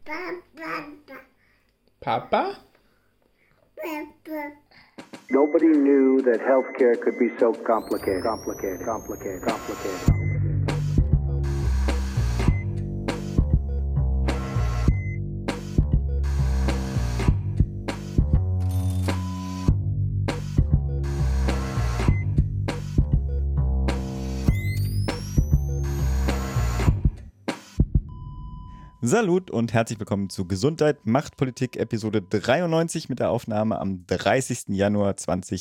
Papa? Nobody knew that healthcare could be so complicated. Salut und herzlich willkommen zu Gesundheit macht Politik Episode 93 mit der Aufnahme am 30. Januar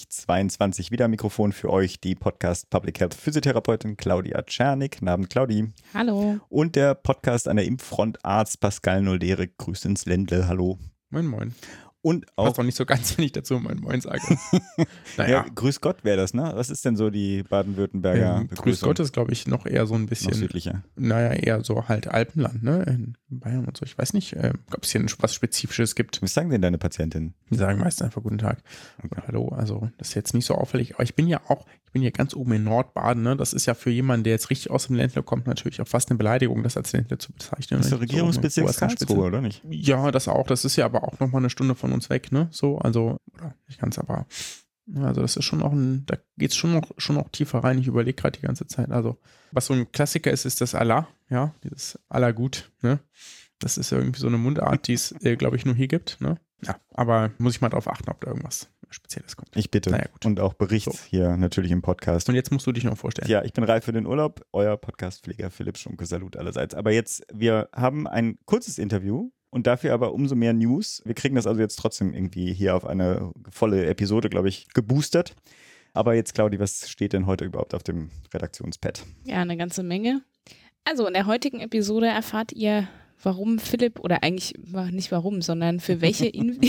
2022. Wieder am Mikrofon für euch die Podcast Public Health Physiotherapeutin Claudia Czernik. Guten Abend, Claudi. Hallo. Und der Podcast an der Impffront Arzt Pascal Nolderik. Grüß ins Ländle. Hallo. Moin, moin. Und auch. Passt doch nicht so ganz, wenn ich dazu Moin, moin sage. Naja. Ja, Grüß Gott wäre das, ne? Was ist denn so die Baden-Württemberger Begrüßung? Grüß Gott ist, glaube ich, noch eher so ein bisschen. Noch südlicher. Naja, eher so halt Alpenland, ne? In Bayern und so. Ich weiß nicht, ob es hier was Spezifisches gibt. Was sagen denn deine Patientinnen? Die sagen meistens einfach Guten Tag. Okay. Hallo, also das ist jetzt nicht so auffällig. Aber ich bin ja ganz oben in Nordbaden, ne? Das ist ja für jemanden, der jetzt richtig aus dem Ländle kommt, natürlich auch fast eine Beleidigung, das als Ländle zu bezeichnen. Das ist der Regierungsbezirk Karlsruhe, oder nicht? Ja, das auch. Das ist ja aber auch nochmal eine Stunde von uns weg, ne? So, also, oder nicht ganz, aber also das ist schon noch da geht's schon noch tiefer rein. Ich überlege gerade die ganze Zeit. Also, was so ein Klassiker ist das Allah, ja, dieses Allah gut, ne? Das ist ja irgendwie so eine Mundart, die es, glaube ich, nur hier gibt, ne? Ja, aber muss ich mal drauf achten, ob da irgendwas Spezielles kommt. Ich bitte. Naja, gut. Und auch Bericht hier natürlich im Podcast. Und jetzt musst du dich noch vorstellen. Ja, ich bin reif für den Urlaub. Euer Podcastpfleger Philipp Schunke. Salut allerseits. Aber jetzt, wir haben ein kurzes Interview und dafür aber umso mehr News. Wir kriegen das also jetzt trotzdem irgendwie hier auf eine volle Episode, glaube ich, geboostert. Aber jetzt, Claudi, was steht denn heute überhaupt auf dem Redaktionspad? Ja, eine ganze Menge. Also in der heutigen Episode erfahrt ihr, warum Philipp, oder eigentlich nicht warum, sondern für welche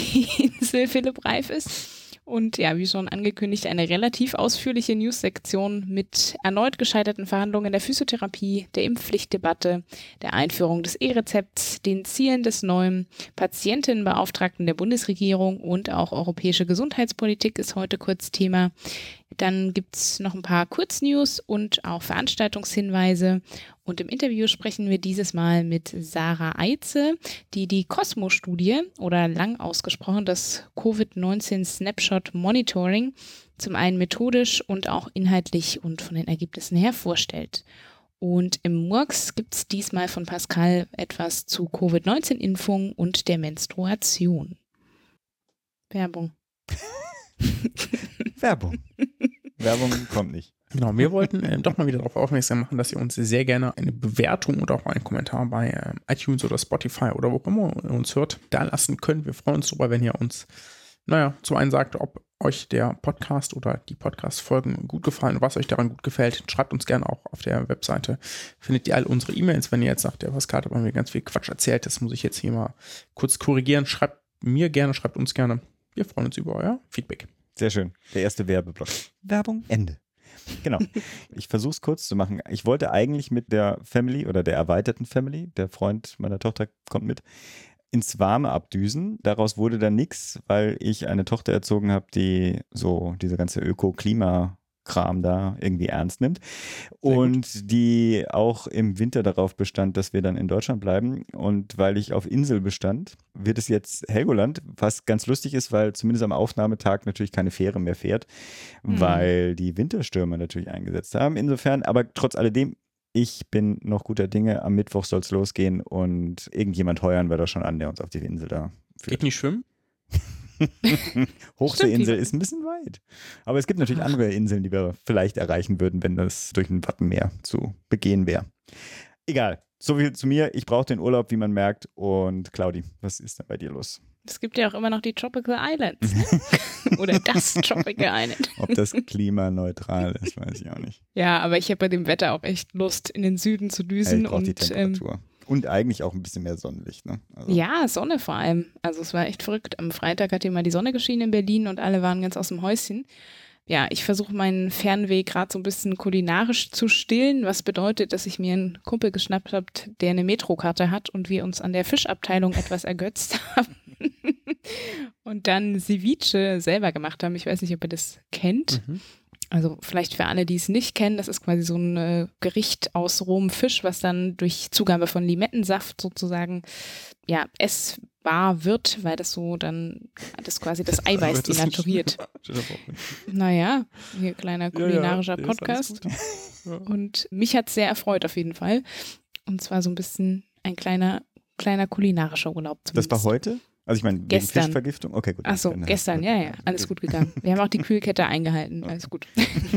Insel Philipp reif ist. Und ja, wie schon angekündigt, eine relativ ausführliche News-Sektion mit erneut gescheiterten Verhandlungen der Physiotherapie, der Impfpflichtdebatte, der Einführung des E-Rezepts, den Zielen des neuen Patientenbeauftragten der Bundesregierung und auch europäische Gesundheitspolitik ist heute kurz Thema. Dann gibt's noch ein paar Kurznews und auch Veranstaltungshinweise. Und im Interview sprechen wir dieses Mal mit Sarah Eitze, die die COSMO-Studie oder lang ausgesprochen das Covid-19 Snapshot Monitoring zum einen methodisch und auch inhaltlich und von den Ergebnissen her vorstellt. Und im Murks gibt's diesmal von Pascal etwas zu Covid-19-Impfung und der Menstruation. Werbung. Werbung kommt nicht. Genau, wir wollten doch mal wieder darauf aufmerksam machen, dass ihr uns sehr gerne eine Bewertung oder auch einen Kommentar bei iTunes oder Spotify oder wo auch immer ihr uns hört, da lassen könnt. Wir freuen uns darüber, wenn ihr uns, zum einen sagt, ob euch der Podcast oder die Podcast-Folgen gut gefallen und was euch daran gut gefällt. Schreibt uns gerne auch auf der Webseite. Findet ihr all unsere E-Mails, wenn ihr jetzt sagt, der Pascal hat mir ganz viel Quatsch erzählt, das muss ich jetzt hier mal kurz korrigieren. Schreibt mir gerne, schreibt uns gerne. Wir freuen uns über euer Feedback. Sehr schön. Der erste Werbeblock. Werbung, Ende. Genau. Ich versuche es kurz zu machen. Ich wollte eigentlich mit der Family oder der erweiterten Family, der Freund meiner Tochter kommt mit, ins Warme abdüsen. Daraus wurde dann nichts, weil ich eine Tochter erzogen habe, die so diese ganze Öko-Klima-Kram da irgendwie ernst nimmt und die auch im Winter darauf bestand, dass wir dann in Deutschland bleiben. Und weil ich auf Insel bestand, wird es jetzt Helgoland, was ganz lustig ist, weil zumindest am Aufnahmetag natürlich keine Fähre mehr fährt, weil die Winterstürme natürlich eingesetzt haben. Insofern, aber trotz alledem, ich bin noch guter Dinge. Am Mittwoch soll es losgehen und irgendjemand heuern wir da schon an, der uns auf die Insel da führt. Geht nicht schwimmen? Hochseeinsel ist ein bisschen weit. Aber es gibt natürlich andere Inseln, die wir vielleicht erreichen würden, wenn das durch ein Wattenmeer zu begehen wäre. Egal, so viel zu mir. Ich brauche den Urlaub, wie man merkt. Und Claudi, was ist denn bei dir los? Es gibt ja auch immer noch die Tropical Islands. Oder das Tropical Island. Ob das klimaneutral ist, weiß ich auch nicht. Ja, aber ich habe bei dem Wetter auch echt Lust, in den Süden zu düsen. Ich brauche die Temperatur. Und eigentlich auch ein bisschen mehr Sonnenlicht, ne? Also. Ja, Sonne vor allem. Also es war echt verrückt. Am Freitag hat hier mal die Sonne geschienen in Berlin und alle waren ganz aus dem Häuschen. Ja, ich versuche meinen Fernweh gerade so ein bisschen kulinarisch zu stillen, was bedeutet, dass ich mir einen Kumpel geschnappt habe, der eine Metrokarte hat und wir uns an der Fischabteilung etwas ergötzt haben. Und dann Ceviche selber gemacht haben. Ich weiß nicht, ob ihr das kennt. Also vielleicht für alle, die es nicht kennen, das ist quasi so ein Gericht aus rohem Fisch, was dann durch Zugabe von Limettensaft sozusagen ja essbar wird, weil das so dann das quasi das Eiweiß denaturiert. Naja, hier kleiner kulinarischer Podcast. Ja. Und mich hat es sehr erfreut auf jeden Fall. Und zwar so ein bisschen ein kleiner kulinarischer Urlaub zumindest. Das war heute? Also ich meine, wegen gestern. Fischvergiftung? Okay, gut. Achso, gestern, ja, alles gut gegangen. Wir haben auch die Kühlkette eingehalten, alles gut.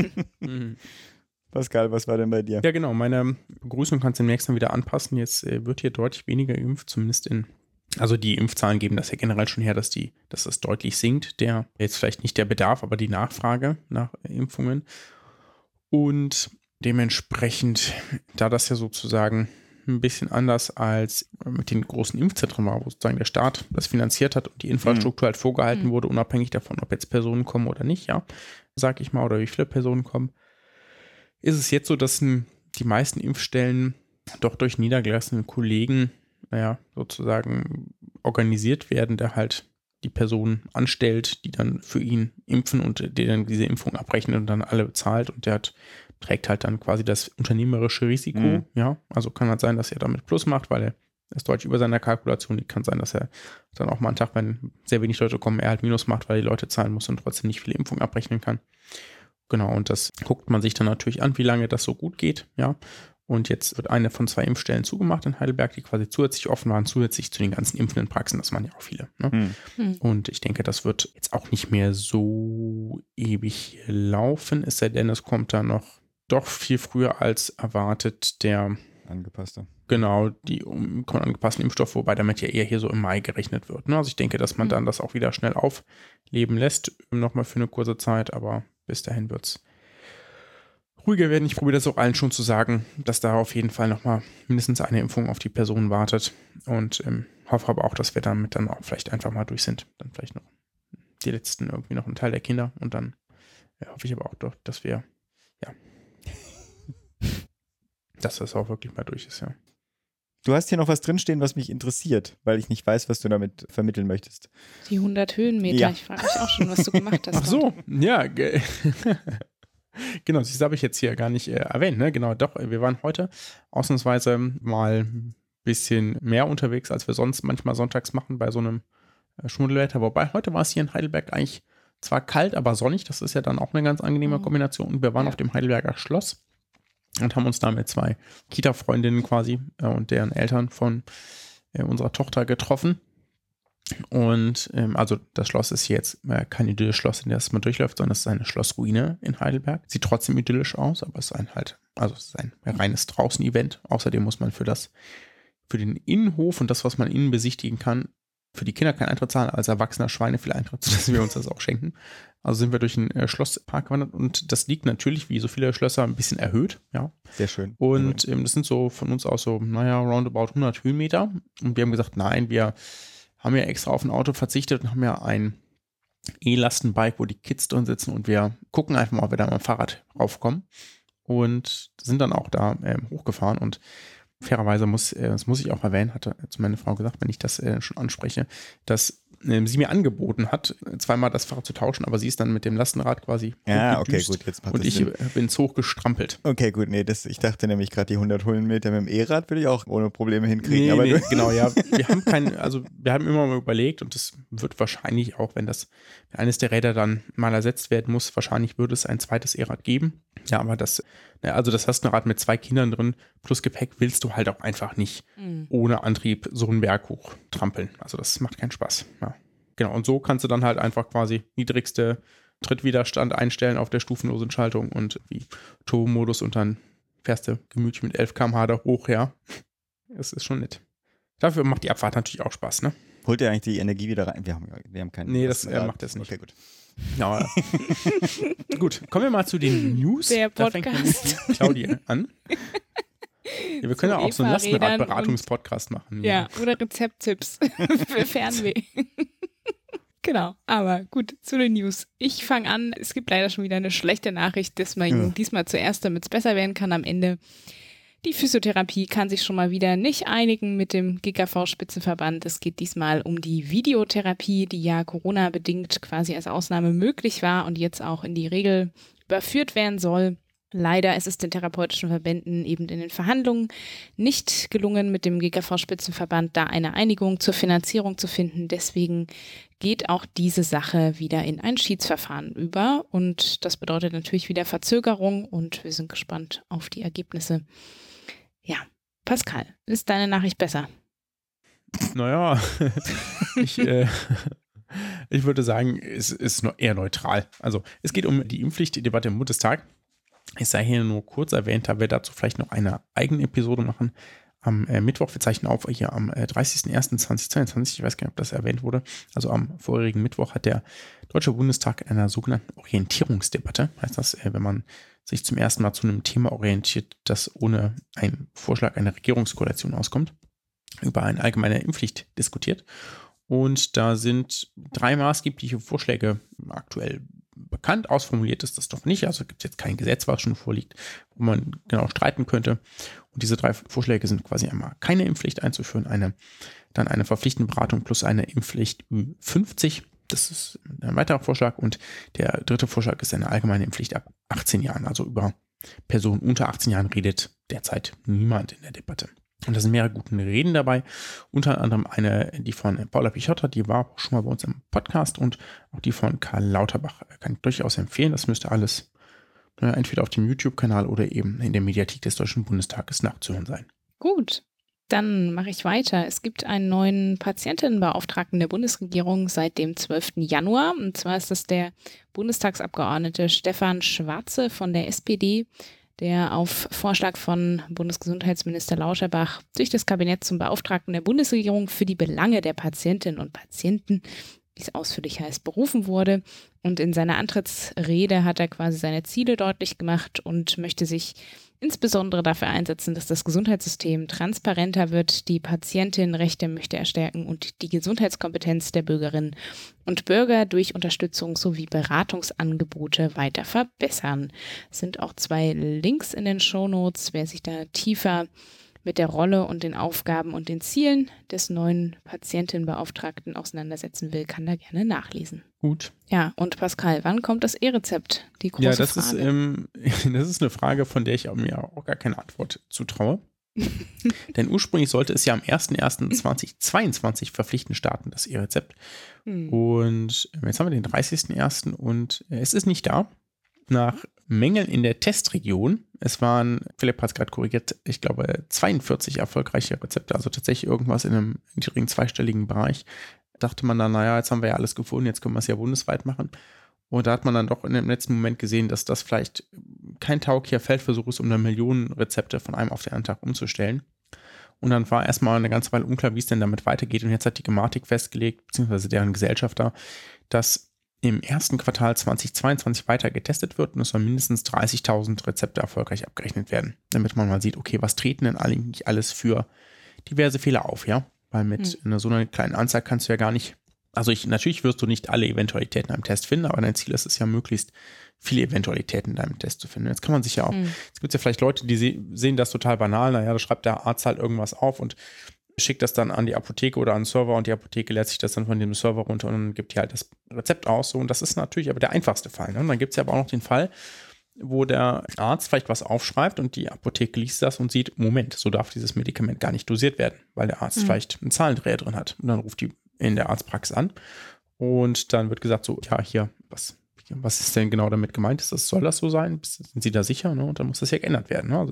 Pascal, was war denn bei dir? Ja, genau, meine Begrüßung kannst du demnächst dann wieder anpassen. Jetzt wird hier deutlich weniger geimpft, zumindest also die Impfzahlen geben das ja generell schon her, dass das deutlich sinkt. Jetzt vielleicht nicht der Bedarf, aber die Nachfrage nach Impfungen. Und dementsprechend, da das ja sozusagen ein bisschen anders als mit den großen Impfzentren war, wo sozusagen der Staat das finanziert hat und die Infrastruktur halt vorgehalten wurde, unabhängig davon, ob jetzt Personen kommen oder nicht, ja, sag ich mal, oder wie viele Personen kommen, ist es jetzt so, dass die meisten Impfstellen doch durch niedergelassene Kollegen, sozusagen organisiert werden, der halt die Person anstellt, die dann für ihn impfen und der dann diese Impfung abrechnet und dann alle bezahlt und der trägt halt dann quasi das unternehmerische Risiko, ja, also kann halt sein, dass er damit Plus macht, weil er ist deutlich über seiner Kalkulation liegt, kann sein, dass er dann auch mal einen Tag, wenn sehr wenig Leute kommen, er halt Minus macht, weil die Leute zahlen muss und trotzdem nicht viele Impfungen abrechnen kann. Genau, und das guckt man sich dann natürlich an, wie lange das so gut geht, ja, und jetzt wird eine von 2 Impfstellen zugemacht in Heidelberg, die quasi zusätzlich offen waren, zusätzlich zu den ganzen impfenden Praxen, das waren ja auch viele, ne? Und ich denke, das wird jetzt auch nicht mehr so ewig laufen, es sei denn, es kommt da noch doch viel früher als erwartet der angepasste. Genau, die angepassten Impfstoff, wobei damit ja eher hier so im Mai gerechnet wird. Ne? Also ich denke, dass man dann das auch wieder schnell aufleben lässt, nochmal für eine kurze Zeit, aber bis dahin wird es ruhiger werden. Ich probiere das auch allen schon zu sagen, dass da auf jeden Fall nochmal mindestens eine Impfung auf die Person wartet und hoffe aber auch, dass wir damit dann auch vielleicht einfach mal durch sind. Dann vielleicht noch die letzten irgendwie noch ein Teil der Kinder und dann hoffe ich aber auch doch, dass wir dass das auch wirklich mal durch ist, ja. Du hast hier noch was drinstehen, was mich interessiert, weil ich nicht weiß, was du damit vermitteln möchtest. Die 100 Höhenmeter, ja. Ich frage mich auch schon, was du gemacht hast. Ach so, ja. Genau, das habe ich jetzt hier gar nicht erwähnt, ne? Genau, doch, wir waren heute ausnahmsweise mal ein bisschen mehr unterwegs, als wir sonst manchmal sonntags machen bei so einem Schmuddelwetter. Wobei, heute war es hier in Heidelberg eigentlich zwar kalt, aber sonnig. Das ist ja dann auch eine ganz angenehme Kombination. Und wir waren auf dem Heidelberger Schloss und haben uns da mit 2 Kita-Freundinnen quasi und deren Eltern von unserer Tochter getroffen. Und also das Schloss ist hier jetzt kein idyllisches Schloss, in das man durchläuft, sondern es ist eine Schlossruine in Heidelberg. Sieht trotzdem idyllisch aus, aber es ist ein reines Draußen-Event. Außerdem muss man für den Innenhof und das, was man innen besichtigen kann, für die Kinder kein Eintritt zahlen, als Erwachsener Schweine viel Eintritt, sodass wir uns das auch schenken. Also sind wir durch den Schlosspark gewandert und das liegt natürlich, wie so viele Schlösser, ein bisschen erhöht. Ja. Sehr schön. Und das sind so von uns aus so, roundabout 100 Höhenmeter. Und wir haben gesagt, nein, wir haben ja extra auf ein Auto verzichtet und haben ja ein E-Lastenbike, wo die Kids drin sitzen und wir gucken einfach mal, ob wir da mit dem Fahrrad raufkommen. Und sind dann auch da hochgefahren und fairerweise das muss ich auch erwähnen, hatte zu meiner Frau gesagt, wenn ich das schon anspreche, dass sie mir angeboten hat, zweimal das Fahrrad zu tauschen, aber sie ist dann mit dem Lastenrad quasi okay, gut, jetzt macht und ich bin ins Hoch gestrampelt. Okay, gut, nee, ich dachte nämlich gerade, die 100 Höhenmeter mit dem E-Rad würde ich auch ohne Probleme hinkriegen. Nee, aber genau, ja, wir haben immer mal überlegt und das wird wahrscheinlich auch, wenn eines der Räder dann mal ersetzt werden muss, wahrscheinlich würde es ein zweites E-Rad geben. Ja, aber das Lastenrad mit 2 Kindern drin plus Gepäck willst du halt auch einfach nicht ohne Antrieb so einen Berg hoch trampeln. Also das macht keinen Spaß. Ja. Genau, und so kannst du dann halt einfach quasi niedrigste Trittwiderstand einstellen auf der stufenlosen Schaltung und wie Turbo-Modus und dann fährst du gemütlich mit 11 km/h da hoch, ja. Das ist schon nett. Dafür macht die Abfahrt natürlich auch Spaß, ne? Holt ihr eigentlich die Energie wieder rein? Wir haben keinen. Nee, das macht das nicht. Okay, gut. Ja. Gut, kommen wir mal zu den News. Der Podcast. Da fängt Claudia an. Ja, wir können ja auch so einen Lastenrad-Beratungspodcast machen. Ja, oder Rezepttipps für Fernweh. Genau, aber gut, zu den News. Ich fange an, es gibt leider schon wieder eine schlechte Nachricht, dass man diesmal zuerst, damit es besser werden kann am Ende. Die Physiotherapie kann sich schon mal wieder nicht einigen mit dem GKV-Spitzenverband. Es geht diesmal um die Videotherapie, die ja Corona-bedingt quasi als Ausnahme möglich war und jetzt auch in die Regel überführt werden soll. Leider ist es den therapeutischen Verbänden eben in den Verhandlungen nicht gelungen, mit dem GKV-Spitzenverband da eine Einigung zur Finanzierung zu finden. Deswegen geht auch diese Sache wieder in ein Schiedsverfahren über. Und das bedeutet natürlich wieder Verzögerung und wir sind gespannt auf die Ergebnisse. Ja, Pascal, ist deine Nachricht besser? Naja, ich würde sagen, es ist eher neutral. Also es geht um die Impfpflichtdebatte im Bundestag. Es sei hier nur kurz erwähnt, da wir dazu vielleicht noch eine eigene Episode machen. Am Mittwoch, wir zeichnen auf, hier am 30.01.2022, ich weiß gar nicht, ob das erwähnt wurde, also am vorherigen Mittwoch hat der Deutsche Bundestag in einer sogenannten Orientierungsdebatte, heißt das, wenn man sich zum ersten Mal zu einem Thema orientiert, das ohne einen Vorschlag einer Regierungskoalition auskommt, über eine allgemeine Impfpflicht diskutiert. Und da sind 3 maßgebliche Vorschläge aktuell bekannt. Ausformuliert ist das doch nicht. Also gibt es jetzt kein Gesetz, was schon vorliegt, wo man genau streiten könnte. Und diese 3 Vorschläge sind quasi einmal keine Impfpflicht einzuführen, dann eine verpflichtende Beratung plus eine Impfpflicht Ü50. Das ist ein weiterer Vorschlag. Und der 3. Vorschlag ist eine allgemeine Impfpflicht ab 18 Jahren. Also über Personen unter 18 Jahren redet derzeit niemand in der Debatte. Und da sind mehrere gute Reden dabei, unter anderem eine, die von Paula Pichotta, die war auch schon mal bei uns im Podcast, und auch die von Karl Lauterbach kann ich durchaus empfehlen. Das müsste alles entweder auf dem YouTube-Kanal oder eben in der Mediathek des Deutschen Bundestages nachzuhören sein. Gut, dann mache ich weiter. Es gibt einen neuen Patientenbeauftragten der Bundesregierung seit dem 12. Januar. Und zwar ist das der Bundestagsabgeordnete Stefan Schwarze von der SPD, der auf Vorschlag von Bundesgesundheitsminister Lauterbach durch das Kabinett zum Beauftragten der Bundesregierung für die Belange der Patientinnen und Patienten, wie es ausführlich heißt, berufen wurde. Und in seiner Antrittsrede hat er quasi seine Ziele deutlich gemacht und möchte sich insbesondere dafür einsetzen, dass das Gesundheitssystem transparenter wird, die Patientinnenrechte möchte er stärken und die Gesundheitskompetenz der Bürgerinnen und Bürger durch Unterstützung sowie Beratungsangebote weiter verbessern. Es sind auch 2 Links in den Shownotes, wer sich da tiefer mit der Rolle und den Aufgaben und den Zielen des neuen Patientenbeauftragten auseinandersetzen will, kann da gerne nachlesen. Gut. Ja, und Pascal, wann kommt das E-Rezept? Die große Frage. Das ist eine Frage, von der ich mir auch gar keine Antwort zutraue. Denn ursprünglich sollte es ja am 01.01.2022 verpflichtend starten, das E-Rezept. Und jetzt haben wir den 30.01. und es ist nicht da. Nach Mängeln in der Testregion, es waren, Philipp hat es gerade korrigiert, ich glaube 42 erfolgreiche Rezepte, also tatsächlich irgendwas in einem niedrigen zweistelligen Bereich. Dachte man dann, naja, jetzt haben wir ja alles gefunden, jetzt können wir es ja bundesweit machen. Und da hat man dann doch in dem letzten Moment gesehen, dass das vielleicht kein tauglicher Feldversuch ist, um eine Million Rezepte von einem auf den anderen Tag umzustellen. Und dann war erstmal eine ganze Weile unklar, wie es denn damit weitergeht. Und jetzt hat die Gematik festgelegt, beziehungsweise deren Gesellschafter, dass im ersten Quartal 2022 weiter getestet wird und es sollen mindestens 30.000 Rezepte erfolgreich abgerechnet werden, damit man mal sieht, okay, was treten denn eigentlich alles für diverse Fehler auf, ja? Weil mit so einer kleinen Anzahl kannst du ja gar nicht, also natürlich wirst du nicht alle Eventualitäten in einem Test finden, aber dein Ziel ist es ja, möglichst viele Eventualitäten in deinem Test zu finden. Jetzt kann man sich ja auch, es gibt ja vielleicht Leute, die sehen das total banal, naja, da schreibt der Arzt halt irgendwas auf und schickt das dann an die Apotheke oder an den Server und die Apotheke lädt sich das dann von dem Server runter und dann gibt die halt das Rezept aus. So. Und das ist natürlich aber der einfachste Fall. Ne? Und dann gibt es ja aber auch noch den Fall, wo der Arzt vielleicht was aufschreibt und die Apotheke liest das und sieht, Moment, so darf dieses Medikament gar nicht dosiert werden, weil der Arzt vielleicht einen Zahlendreher drin hat. Und dann ruft die in der Arztpraxis an und dann wird gesagt so, ja, hier, was ist denn genau damit gemeint? Soll das so sein? Sind Sie da sicher? Ne? Und dann muss das ja geändert werden. Ne? Also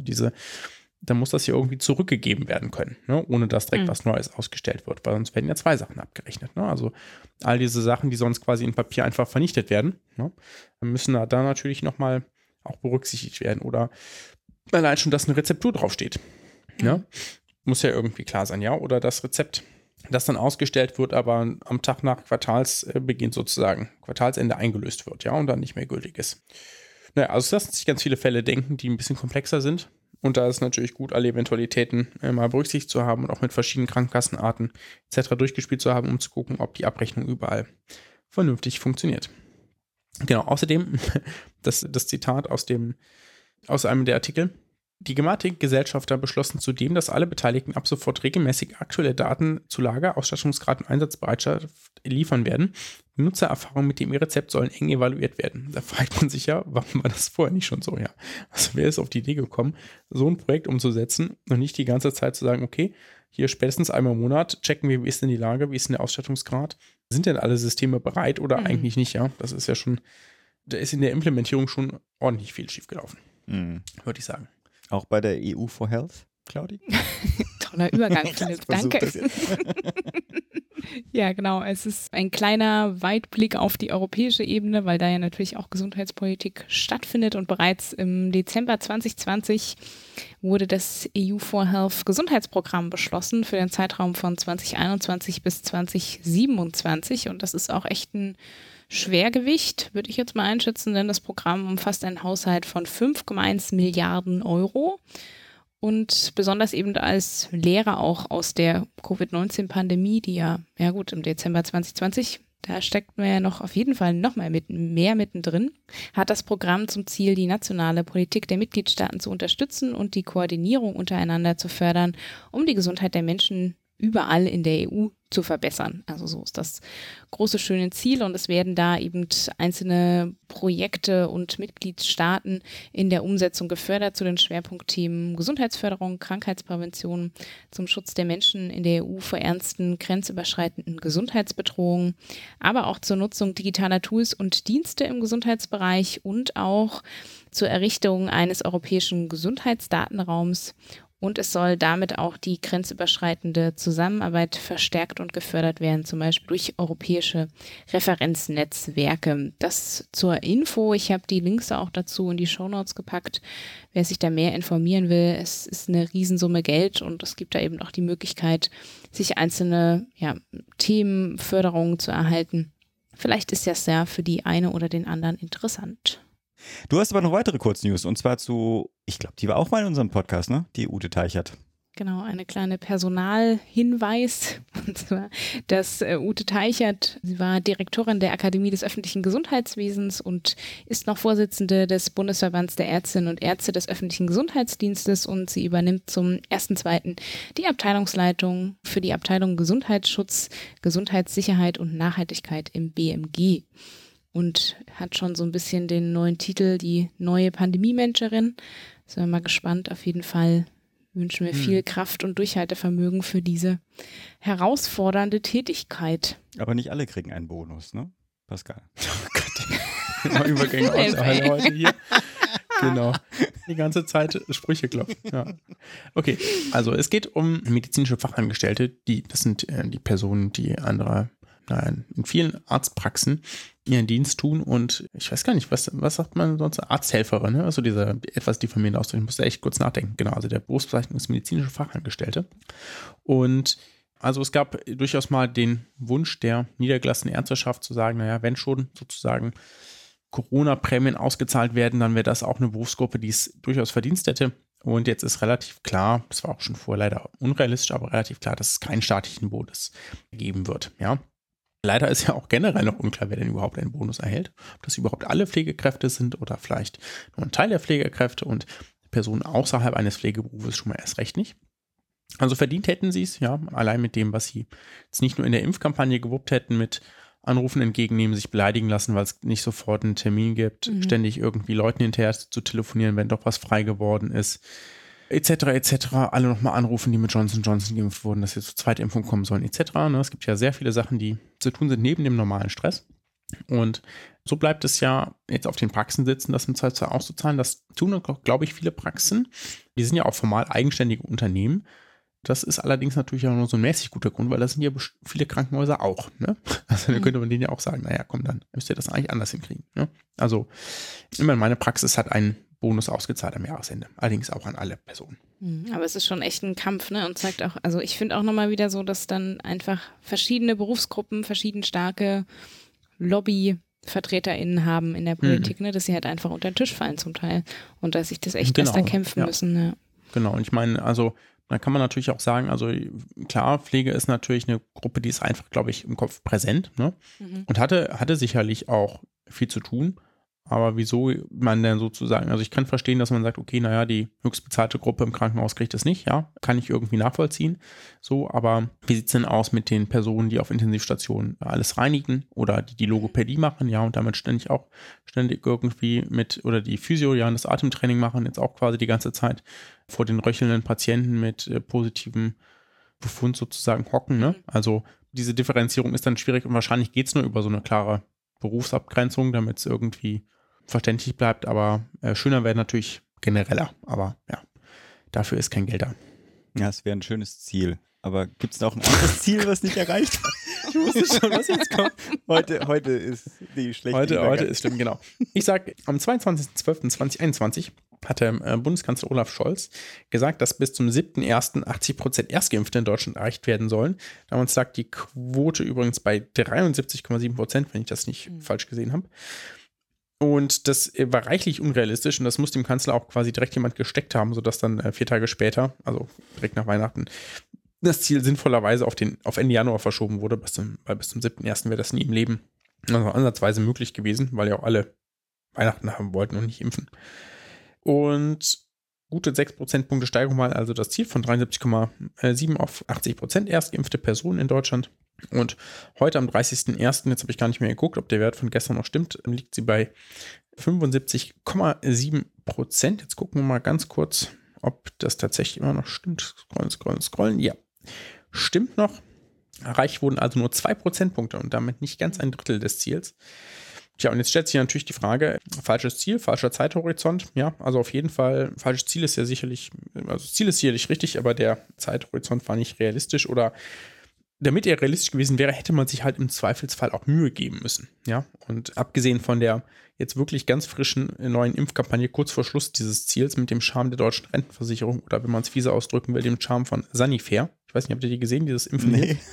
dann muss das hier irgendwie zurückgegeben werden können, ne? Ohne dass direkt was Neues ausgestellt wird, weil sonst werden ja 2 Sachen abgerechnet. Ne? Also all diese Sachen, die sonst quasi in Papier einfach vernichtet werden, ne? Müssen da natürlich nochmal auch berücksichtigt werden. Oder allein schon, dass eine Rezeptur draufsteht. Ne? Muss ja irgendwie klar sein, ja. Oder das Rezept, das dann ausgestellt wird, aber am Tag nach Quartalsbeginn sozusagen, Quartalsende eingelöst wird, ja, und dann nicht mehr gültig ist. Naja, also es lassen sich ganz viele Fälle denken, die ein bisschen komplexer sind. Und da ist es natürlich gut, alle Eventualitäten mal berücksichtigt zu haben und auch mit verschiedenen Krankenkassenarten etc. durchgespielt zu haben, um zu gucken, ob die Abrechnung überall vernünftig funktioniert. Genau, außerdem das Zitat aus einem der Artikel, Die Gematik-Gesellschafter beschlossen zudem, dass alle Beteiligten ab sofort regelmäßig aktuelle Daten zu Lager, Ausstattungsgrad und Einsatzbereitschaft liefern werden. Die Nutzererfahrungen mit dem E-Rezept sollen eng evaluiert werden. Da fragt man sich ja, warum war das vorher nicht schon so? Ja, also wer ist auf die Idee gekommen, so ein Projekt umzusetzen und nicht die ganze Zeit zu sagen, okay, hier spätestens einmal im Monat checken wir, wie ist denn die Lage, wie ist denn der Ausstattungsgrad? Sind denn alle Systeme bereit oder eigentlich nicht? Ja, das ist ja schon, da ist in der Implementierung schon ordentlich viel schiefgelaufen, würde ich sagen. Auch bei der EU for Health, Claudi? Toller Übergang, Philipp. Danke. Ja, genau. Es ist ein kleiner Weitblick auf die europäische Ebene, weil da ja natürlich auch Gesundheitspolitik stattfindet. Und bereits im Dezember 2020 wurde das EU for Health Gesundheitsprogramm beschlossen für den Zeitraum von 2021 bis 2027. Und das ist auch echt ein Schwergewicht, würde ich jetzt mal einschätzen, denn das Programm umfasst einen Haushalt von 5,1 Milliarden Euro. Und besonders eben als Lehre auch aus der Covid-19-Pandemie, die ja gut, im Dezember 2020, da steckt man ja noch auf jeden Fall noch mal mehr mittendrin, hat das Programm zum Ziel, die nationale Politik der Mitgliedstaaten zu unterstützen und die Koordinierung untereinander zu fördern, um die Gesundheit der Menschen überall in der EU zu verbessern. Also so ist das große, schöne Ziel und es werden da eben einzelne Projekte und Mitgliedstaaten in der Umsetzung gefördert zu den Schwerpunktthemen Gesundheitsförderung, Krankheitsprävention, zum Schutz der Menschen in der EU vor ernsten, grenzüberschreitenden Gesundheitsbedrohungen, aber auch zur Nutzung digitaler Tools und Dienste im Gesundheitsbereich und auch zur Errichtung eines europäischen Gesundheitsdatenraums. Und es soll damit auch die grenzüberschreitende Zusammenarbeit verstärkt und gefördert werden, zum Beispiel durch europäische Referenznetzwerke. Das zur Info. Ich habe die Links auch dazu in die Shownotes gepackt. Wer sich da mehr informieren will, es ist eine Riesensumme Geld und es gibt da eben auch die Möglichkeit, sich einzelne Themenförderungen zu erhalten. Vielleicht ist das ja für die eine oder den anderen interessant. Du hast aber noch weitere Kurznews und zwar zu, ich glaube, die war auch mal in unserem Podcast, ne? Die Ute Teichert. Genau, eine kleine Personalhinweis. Und zwar, dass Ute Teichert, sie war Direktorin der Akademie des öffentlichen Gesundheitswesens und ist noch Vorsitzende des Bundesverbands der Ärztinnen und Ärzte des öffentlichen Gesundheitsdienstes und sie übernimmt zum 1.2. die Abteilungsleitung für die Abteilung Gesundheitsschutz, Gesundheitssicherheit und Nachhaltigkeit im BMG. Und hat schon so ein bisschen den neuen Titel, die neue Pandemie-Managerin. Sind wir mal gespannt. Auf jeden Fall wünschen wir viel Kraft und Durchhaltevermögen für diese herausfordernde Tätigkeit. Aber nicht alle kriegen einen Bonus, ne, Pascal? Oh Gott, immer Übergänge aus der Hölle heute hier. Genau, die ganze Zeit Sprüche klopfen. Ja. Okay, also es geht um medizinische Fachangestellte. Das sind die Personen, die in vielen Arztpraxen ihren Dienst tun und ich weiß gar nicht, was sagt man sonst? Arzthelferin, ne? Also dieser etwas diffamierende Ausdruck, ich musste echt kurz nachdenken. Genau, also der Berufsbezeichnung ist medizinische Fachangestellte. Und also es gab durchaus mal den Wunsch der niedergelassenen Ärzteschaft zu sagen, naja, wenn schon sozusagen Corona-Prämien ausgezahlt werden, dann wäre das auch eine Berufsgruppe, die es durchaus verdient hätte. Und jetzt ist relativ klar, das war auch schon vorher leider unrealistisch, aber relativ klar, dass es keinen staatlichen Bonus geben wird, ja. Leider ist ja auch generell noch unklar, wer denn überhaupt einen Bonus erhält. Ob das überhaupt alle Pflegekräfte sind oder vielleicht nur ein Teil der Pflegekräfte und Personen außerhalb eines Pflegeberufes schon mal erst recht nicht. Also verdient hätten sie es, ja, allein mit dem, was sie jetzt nicht nur in der Impfkampagne gewuppt hätten, mit Anrufen entgegennehmen, sich beleidigen lassen, weil es nicht sofort einen Termin gibt, ständig irgendwie Leuten hinterher zu telefonieren, wenn doch was frei geworden ist, etc., alle nochmal anrufen, die mit Johnson & Johnson geimpft wurden, dass sie zur Zweitimpfung kommen sollen, etc. Es gibt ja sehr viele Sachen, die zu tun sind neben dem normalen Stress. Und so bleibt es ja jetzt auf den Praxen sitzen, das im Zweifelsfall auszuzahlen. Das tun, glaube ich, viele Praxen. Die sind ja auch formal eigenständige Unternehmen. Das ist allerdings natürlich auch nur so ein mäßig guter Grund, weil das sind ja viele Krankenhäuser auch. Ne? Also dann könnte man denen ja auch sagen, naja, komm, dann müsst ihr das eigentlich anders hinkriegen. Ne? Also immerhin meine Praxis hat einen Bonus ausgezahlt am Jahresende. Allerdings auch an alle Personen. Aber es ist schon echt ein Kampf, ne? Und zeigt auch, also ich finde auch nochmal wieder so, dass dann einfach verschiedene Berufsgruppen, verschieden starke LobbyvertreterInnen haben in der Politik, ne? Dass sie halt einfach unter den Tisch fallen zum Teil und dass sich das echt erst erkämpfen müssen. Ja. Genau, und ich meine, also da kann man natürlich auch sagen, also klar, Pflege ist natürlich eine Gruppe, die ist einfach, glaube ich, im Kopf präsent, ne? Und hatte sicherlich auch viel zu tun. Aber wieso man dann sozusagen, also ich kann verstehen, dass man sagt, okay, naja, die höchstbezahlte Gruppe im Krankenhaus kriegt das nicht, ja, kann ich irgendwie nachvollziehen. So, aber wie sieht es denn aus mit den Personen, die auf Intensivstationen alles reinigen oder die Logopädie machen, ja, und damit ständig irgendwie oder die Physio, ja, und das Atemtraining machen, jetzt auch quasi die ganze Zeit vor den röchelnden Patienten mit positivem Befund sozusagen hocken, ne? Also diese Differenzierung ist dann schwierig und wahrscheinlich geht es nur über so eine klare Berufsabgrenzung, damit es irgendwie verständlich bleibt, aber schöner wäre natürlich genereller, aber ja, dafür ist kein Geld da. Ja, es wäre ein schönes Ziel, aber gibt es noch ein anderes Ziel, was nicht erreicht wird? Ich wusste schon, was jetzt kommt. Heute ist die schlechte Heute ist schlimm, genau. Ich sage, am 22.12.2021 hatte Bundeskanzler Olaf Scholz gesagt, dass bis zum 7.1. 80% Erstgeimpfte in Deutschland erreicht werden sollen. Damals lag die Quote übrigens bei 73,7%, wenn ich das nicht falsch gesehen habe. Und das war reichlich unrealistisch und das muss dem Kanzler auch quasi direkt jemand gesteckt haben, sodass dann 4 Tage später, also direkt nach Weihnachten, das Ziel sinnvollerweise auf Ende Januar verschoben wurde, weil bis zum 7.1. wäre das nie im Leben ansatzweise möglich gewesen, weil ja auch alle Weihnachten haben wollten und nicht impfen. Und gute 6 Prozentpunkte Steigerung war also das Ziel von 73,7 auf 80% erstgeimpfte Personen in Deutschland. Und heute am 30.01., jetzt habe ich gar nicht mehr geguckt, ob der Wert von gestern noch stimmt, liegt sie bei 75,7%. Jetzt gucken wir mal ganz kurz, ob das tatsächlich immer noch stimmt. Scrollen. Ja, stimmt noch. Erreicht wurden also nur 2 Prozentpunkte und damit nicht ganz ein Drittel des Ziels. Tja, und jetzt stellt sich natürlich die Frage, falsches Ziel, falscher Zeithorizont. Ja, also auf jeden Fall, falsches Ziel ist ja sicherlich, also das Ziel ist sicherlich richtig, aber der Zeithorizont war nicht realistisch oder damit er realistisch gewesen wäre, hätte man sich halt im Zweifelsfall auch Mühe geben müssen. Ja, und abgesehen von der jetzt wirklich ganz frischen neuen Impfkampagne kurz vor Schluss dieses Ziels mit dem Charme der deutschen Rentenversicherung oder wenn man es fiese ausdrücken will, dem Charme von Sanifair. Ich weiß nicht, habt ihr die gesehen, dieses Impfen?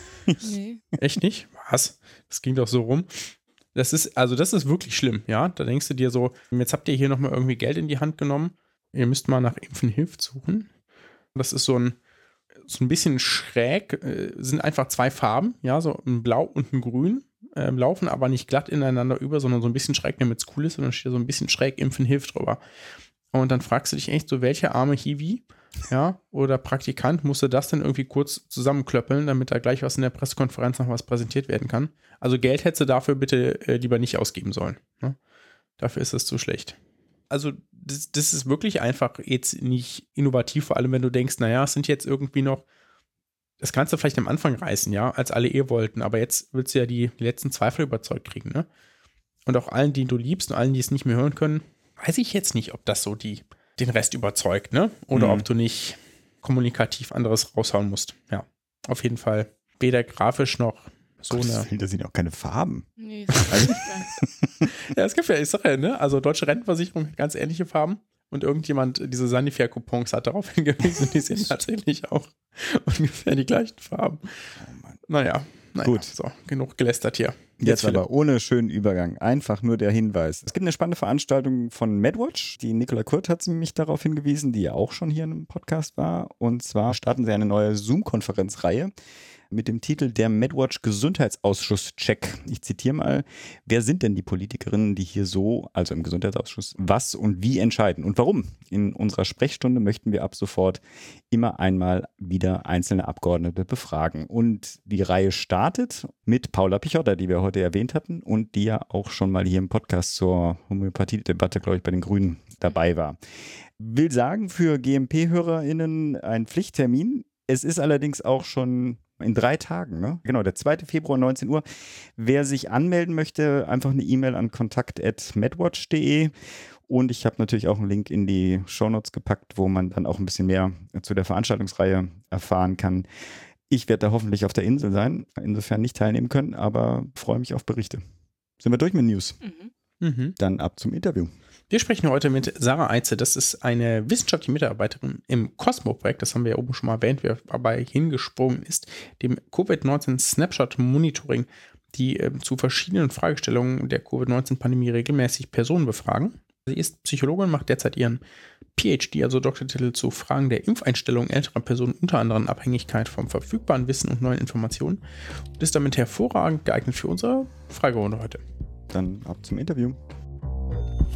Nee. Echt nicht? Was? Das ging doch so rum. Das ist wirklich schlimm, ja. Da denkst du dir so, jetzt habt ihr hier nochmal irgendwie Geld in die Hand genommen. Ihr müsst mal nach Impfen hilft suchen. Das ist so ein bisschen schräg, sind einfach 2 Farben, ja, so ein Blau und ein Grün, laufen aber nicht glatt ineinander über, sondern so ein bisschen schräg, damit es cool ist, und dann steht so ein bisschen schräg Impfen hilft drüber. Und dann fragst du dich echt so, welche arme Hiwi, ja, oder Praktikant musste das dann irgendwie kurz zusammenklöppeln, damit da gleich was in der Pressekonferenz noch was präsentiert werden kann. Also Geld hättest du dafür bitte lieber nicht ausgeben sollen. Ne? Dafür ist es zu schlecht. Also das ist wirklich einfach jetzt nicht innovativ, vor allem wenn du denkst, naja, es sind jetzt irgendwie noch, das kannst du vielleicht am Anfang reißen, ja, als alle wollten, aber jetzt willst du ja die letzten Zweifel überzeugt kriegen, ne? Und auch allen, die du liebst und allen, die es nicht mehr hören können, weiß ich jetzt nicht, ob das so den Rest überzeugt, ne? Oder ob du nicht kommunikativ anderes raushauen musst. Ja, auf jeden Fall weder grafisch noch so eine. Das sind auch keine Farben. Nee, das ist nicht geil. Ja, es gibt ja, ich sag ja, ne? Also Deutsche Rentenversicherung hat ganz ähnliche Farben und irgendjemand diese Sanifair-Coupons hat darauf hingewiesen, die sind tatsächlich auch ungefähr die gleichen Farben. Oh Mann. Naja, gut. So, genug gelästert hier. Jetzt aber ohne schönen Übergang, einfach nur der Hinweis. Es gibt eine spannende Veranstaltung von MedWatch, die Nicola Kurt hat mich darauf hingewiesen, die ja auch schon hier im Podcast war. Und zwar starten sie eine neue Zoom-Konferenzreihe mit dem Titel der MedWatch Gesundheitsausschuss-Check. Ich zitiere mal, wer sind denn die Politikerinnen, die hier so, also im Gesundheitsausschuss, was und wie entscheiden und warum? In unserer Sprechstunde möchten wir ab sofort immer einmal wieder einzelne Abgeordnete befragen. Und die Reihe startet mit Paula Pichotta, die wir heute erwähnt hatten und die ja auch schon mal hier im Podcast zur Homöopathie-Debatte, glaube ich, bei den Grünen dabei war. Will sagen, für GMP-HörerInnen ein Pflichttermin. Es ist allerdings auch schon in 3 Tagen, ne? Genau, der 2. Februar, 19 Uhr. Wer sich anmelden möchte, einfach eine E-Mail an kontakt@medwatch.de. Und ich habe natürlich auch einen Link in die Shownotes gepackt, wo man dann auch ein bisschen mehr zu der Veranstaltungsreihe erfahren kann. Ich werde da hoffentlich auf der Insel sein, insofern nicht teilnehmen können, aber freue mich auf Berichte. Sind wir durch mit News? Dann ab zum Interview. Wir sprechen heute mit Sarah Eitze. Das ist eine wissenschaftliche Mitarbeiterin im COSMO-Projekt. Das haben wir ja oben schon mal erwähnt, wer dabei hingesprungen ist, dem Covid-19 Snapshot Monitoring, die zu verschiedenen Fragestellungen der Covid-19-Pandemie regelmäßig Personen befragen. Sie ist Psychologin, macht derzeit ihren PhD, also Doktortitel zu Fragen der Impfeinstellung älterer Personen, unter anderem Abhängigkeit vom verfügbaren Wissen und neuen Informationen und ist damit hervorragend geeignet für unsere Fragerunde heute. Dann ab zum Interview.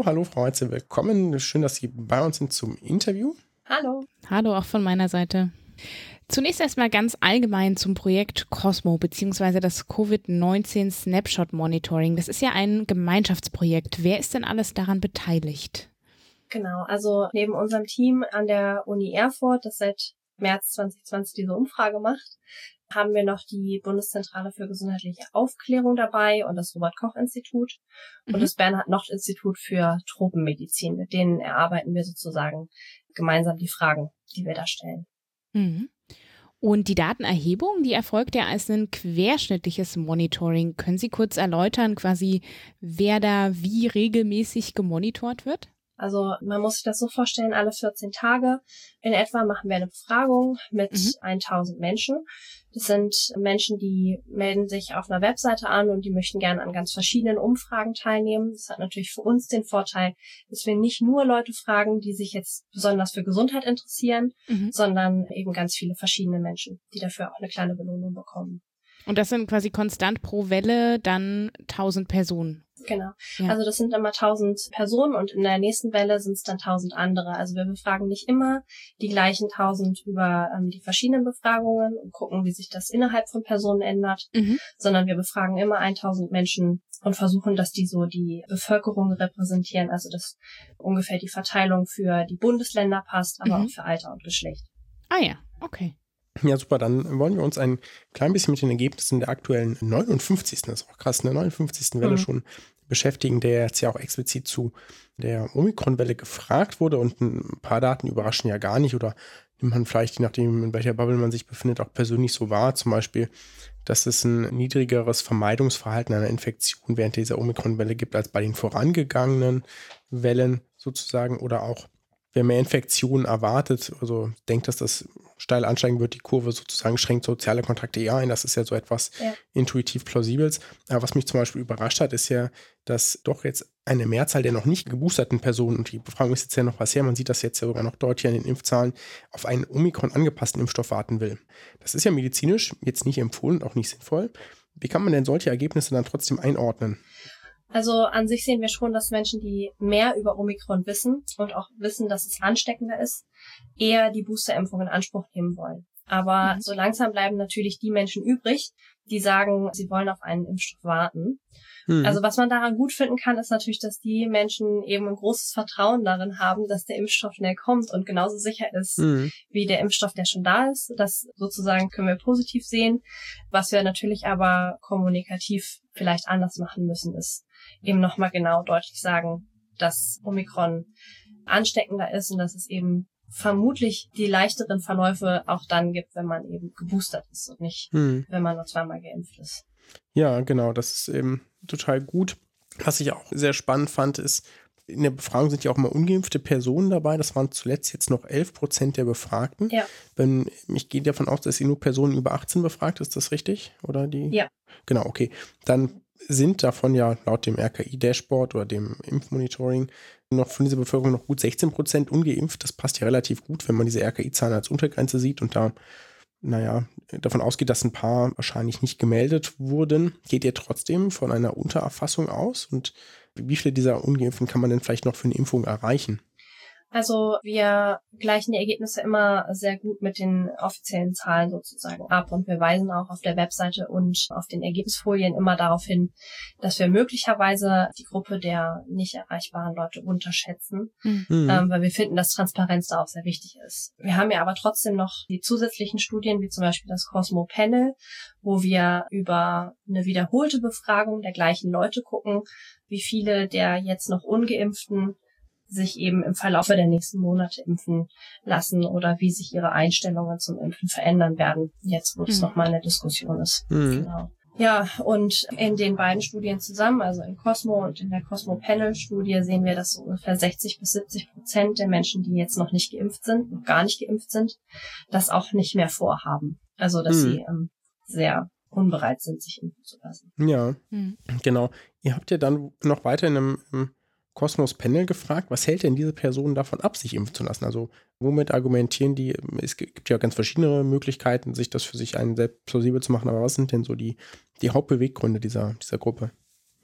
hallo Frau Heitze, willkommen. Schön, dass Sie bei uns sind zum Interview. Hallo. Hallo auch von meiner Seite. Zunächst erstmal ganz allgemein zum Projekt Cosmo bzw. das Covid-19 Snapshot Monitoring. Das ist ja ein Gemeinschaftsprojekt. Wer ist denn alles daran beteiligt? Genau, also neben unserem Team an der Uni Erfurt, das seit März 2020 diese Umfrage macht, haben wir noch die Bundeszentrale für gesundheitliche Aufklärung dabei und das Robert-Koch-Institut und das Bernhard-Nocht-Institut für Tropenmedizin. Mit denen erarbeiten wir sozusagen gemeinsam die Fragen, die wir da stellen. Mhm. Und die Datenerhebung, die erfolgt ja als ein querschnittliches Monitoring. Können Sie kurz erläutern, quasi, wer da wie regelmäßig gemonitort wird? Also man muss sich das so vorstellen, alle 14 Tage in etwa machen wir eine Befragung mit 1000 Menschen. Das sind Menschen, die melden sich auf einer Webseite an und die möchten gerne an ganz verschiedenen Umfragen teilnehmen. Das hat natürlich für uns den Vorteil, dass wir nicht nur Leute fragen, die sich jetzt besonders für Gesundheit interessieren, sondern eben ganz viele verschiedene Menschen, die dafür auch eine kleine Belohnung bekommen. Und das sind quasi konstant pro Welle dann 1000 Personen. Genau. Ja. Also das sind immer 1000 Personen und in der nächsten Welle sind es dann 1000 andere. Also wir befragen nicht immer die gleichen 1000 über die verschiedenen Befragungen und gucken, wie sich das innerhalb von Personen ändert, sondern wir befragen immer 1000 Menschen und versuchen, dass die so die Bevölkerung repräsentieren, also dass ungefähr die Verteilung für die Bundesländer passt, aber auch für Alter und Geschlecht. Ah ja, okay. Ja, super. Dann wollen wir uns ein klein bisschen mit den Ergebnissen der aktuellen 59. Das ist auch krass, eine 59. Welle schon beschäftigen, der jetzt ja auch explizit zu der Omikron-Welle gefragt wurde und ein paar Daten überraschen ja gar nicht oder nimmt man vielleicht, je nachdem, in welcher Bubble man sich befindet, auch persönlich so wahr. Zum Beispiel, dass es ein niedrigeres Vermeidungsverhalten einer Infektion während dieser Omikron-Welle gibt als bei den vorangegangenen Wellen sozusagen oder auch wer mehr Infektionen erwartet, also denkt, dass das steil ansteigen wird, die Kurve sozusagen schränkt soziale Kontakte eher ein. Das ist ja so etwas intuitiv Plausibels. Aber was mich zum Beispiel überrascht hat, ist ja, dass doch jetzt eine Mehrzahl der noch nicht geboosterten Personen, und die Befragung ist jetzt ja noch was her, man sieht das jetzt ja sogar noch deutlich an den Impfzahlen, auf einen Omikron angepassten Impfstoff warten will. Das ist ja medizinisch jetzt nicht empfohlen und auch nicht sinnvoll. Wie kann man denn solche Ergebnisse dann trotzdem einordnen? Also an sich sehen wir schon, dass Menschen, die mehr über Omikron wissen und auch wissen, dass es ansteckender ist, eher die Boosterimpfung in Anspruch nehmen wollen. Aber so langsam bleiben natürlich die Menschen übrig, die sagen, sie wollen auf einen Impfstoff warten. Also was man daran gut finden kann, ist natürlich, dass die Menschen eben ein großes Vertrauen darin haben, dass der Impfstoff schnell kommt und genauso sicher ist wie der Impfstoff, der schon da ist. Das sozusagen können wir positiv sehen. Was wir natürlich aber kommunikativ vielleicht anders machen müssen, ist eben nochmal genau deutlich sagen, dass Omikron ansteckender ist und dass es eben vermutlich die leichteren Verläufe auch dann gibt, wenn man eben geboostert ist und nicht, wenn man nur zweimal geimpft ist. Ja, genau, das ist eben total gut. Was ich auch sehr spannend fand, ist, in der Befragung sind ja auch mal ungeimpfte Personen dabei. Das waren zuletzt jetzt noch 11% der Befragten. Ja. Ich gehe davon aus, dass ihr nur Personen über 18 befragt, ist das richtig? Oder die? Ja. Genau, okay. Dann sind davon ja laut dem RKI-Dashboard oder dem Impfmonitoring noch von dieser Bevölkerung noch gut 16% ungeimpft. Das passt ja relativ gut, wenn man diese RKI-Zahlen als Untergrenze sieht und da davon ausgeht, dass ein paar wahrscheinlich nicht gemeldet wurden. Geht ihr trotzdem von einer Untererfassung aus? Und wie viele dieser Ungeimpften kann man denn vielleicht noch für eine Impfung erreichen? Also wir gleichen die Ergebnisse immer sehr gut mit den offiziellen Zahlen sozusagen ab und wir weisen auch auf der Webseite und auf den Ergebnisfolien immer darauf hin, dass wir möglicherweise die Gruppe der nicht erreichbaren Leute unterschätzen, weil wir finden, dass Transparenz da auch sehr wichtig ist. Wir haben ja aber trotzdem noch die zusätzlichen Studien, wie zum Beispiel das Cosmo Panel, wo wir über eine wiederholte Befragung der gleichen Leute gucken, wie viele der jetzt noch Ungeimpften sich eben im Verlauf der nächsten Monate impfen lassen oder wie sich ihre Einstellungen zum Impfen verändern werden, jetzt wo es nochmal eine Diskussion ist. Genau. Ja, und in den beiden Studien zusammen, also in Cosmo und in der Cosmo-Panel-Studie, sehen wir, dass so ungefähr 60-70% der Menschen, die jetzt noch nicht geimpft sind, noch gar nicht geimpft sind, das auch nicht mehr vorhaben. Also, dass sie sehr unbereit sind, sich impfen zu lassen. Ja, genau. Ihr habt ja dann noch weiter in einem Cosmos Panel gefragt, was hält denn diese Person davon ab, sich impfen zu lassen? Also womit argumentieren die? Es gibt ja ganz verschiedene Möglichkeiten, sich das für sich einen selbst plausibel zu machen, aber was sind denn so die Hauptbeweggründe dieser Gruppe?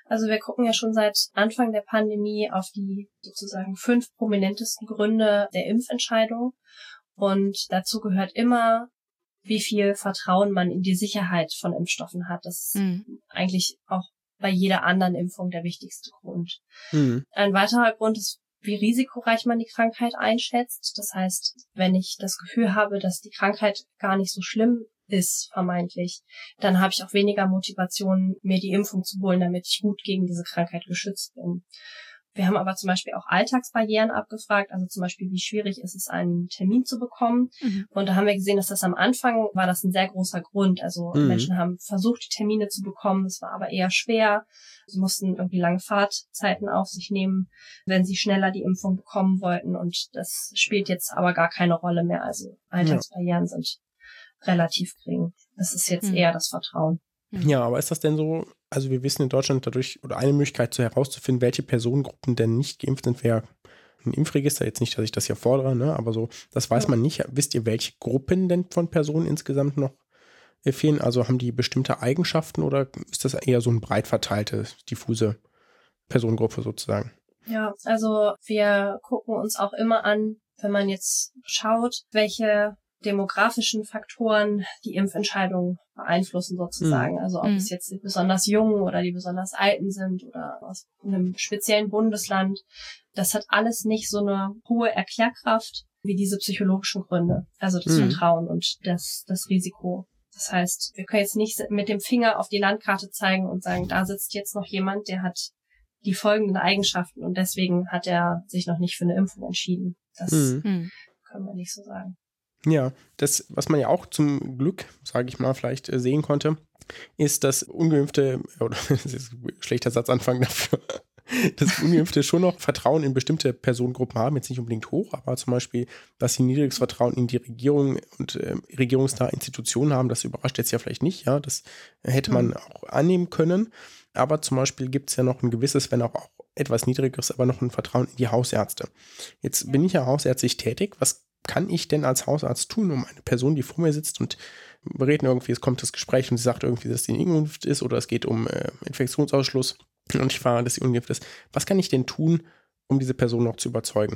Also wir gucken ja schon seit Anfang der Pandemie auf die sozusagen 5 prominentesten Gründe der Impfentscheidung. Und dazu gehört immer, wie viel Vertrauen man in die Sicherheit von Impfstoffen hat. Das ist eigentlich auch bei jeder anderen Impfung der wichtigste Grund. Ein weiterer Grund ist, wie risikoreich man die Krankheit einschätzt. Das heißt, wenn ich das Gefühl habe, dass die Krankheit gar nicht so schlimm ist, vermeintlich, dann habe ich auch weniger Motivation, mir die Impfung zu holen, damit ich gut gegen diese Krankheit geschützt bin. Wir haben aber zum Beispiel auch Alltagsbarrieren abgefragt, also zum Beispiel, wie schwierig ist es, einen Termin zu bekommen. Und da haben wir gesehen, dass das am Anfang war das ein sehr großer Grund. Also Menschen haben versucht, die Termine zu bekommen, es war aber eher schwer. Sie mussten irgendwie lange Fahrtzeiten auf sich nehmen, wenn sie schneller die Impfung bekommen wollten. Und das spielt jetzt aber gar keine Rolle mehr. Also Alltagsbarrieren sind relativ gering. Das ist jetzt eher das Vertrauen. Ja, aber ist das denn so, also wir wissen in Deutschland dadurch, oder eine Möglichkeit herauszufinden, welche Personengruppen denn nicht geimpft sind, wäre ein Impfregister. Jetzt nicht, dass ich das hier fordere, ne? Aber so, das weiß man nicht. Wisst ihr, welche Gruppen denn von Personen insgesamt noch fehlen? Also haben die bestimmte Eigenschaften oder ist das eher so eine breit verteilte, diffuse Personengruppe sozusagen? Ja, also wir gucken uns auch immer an, wenn man jetzt schaut, welche demografischen Faktoren die Impfentscheidung beeinflussen sozusagen. Also ob es jetzt die besonders Jungen oder die besonders Alten sind oder aus einem speziellen Bundesland. Das hat alles nicht so eine hohe Erklärkraft wie diese psychologischen Gründe. Also das Vertrauen und das Risiko. Das heißt, wir können jetzt nicht mit dem Finger auf die Landkarte zeigen und sagen, da sitzt jetzt noch jemand, der hat die folgenden Eigenschaften und deswegen hat er sich noch nicht für eine Impfung entschieden. Das können wir nicht so sagen. Ja, das, was man ja auch zum Glück, sage ich mal, vielleicht sehen konnte, ist, dass Ungeimpfte, oder das ist ein schlechter Satzanfang dafür, dass Ungeimpfte schon noch Vertrauen in bestimmte Personengruppen haben, jetzt nicht unbedingt hoch, aber zum Beispiel, dass sie niedriges Vertrauen in die Regierung und regierungsnahe Institutionen haben, das überrascht jetzt ja vielleicht nicht, ja, das hätte man auch annehmen können, aber zum Beispiel gibt es ja noch ein gewisses, wenn auch etwas niedrigeres, aber noch ein Vertrauen in die Hausärzte. Jetzt bin ich ja hausärztlich tätig, was kann ich denn als Hausarzt tun, um eine Person, die vor mir sitzt und wir reden irgendwie, es kommt das Gespräch und sie sagt irgendwie, dass sie ungeimpft ist oder es geht um Infektionsausschluss und ich fahre, dass sie ungeimpft ist. Was kann ich denn tun, um diese Person noch zu überzeugen?